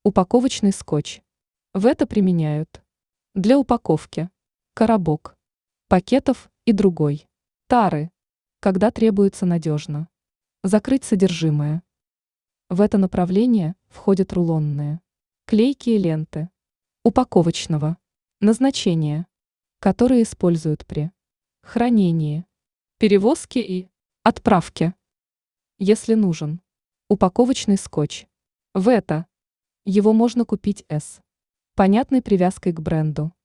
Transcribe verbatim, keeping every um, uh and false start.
Упаковочный скотч. В это применяют для упаковки коробок, пакетов и другой тары, когда требуется надежно закрыть содержимое. В это направление входят рулонные, клейкие ленты упаковочного назначения, которые используют при хранении, перевозке и отправке. Если нужен упаковочный скотч, в это его можно купить с понятной привязкой к бренду.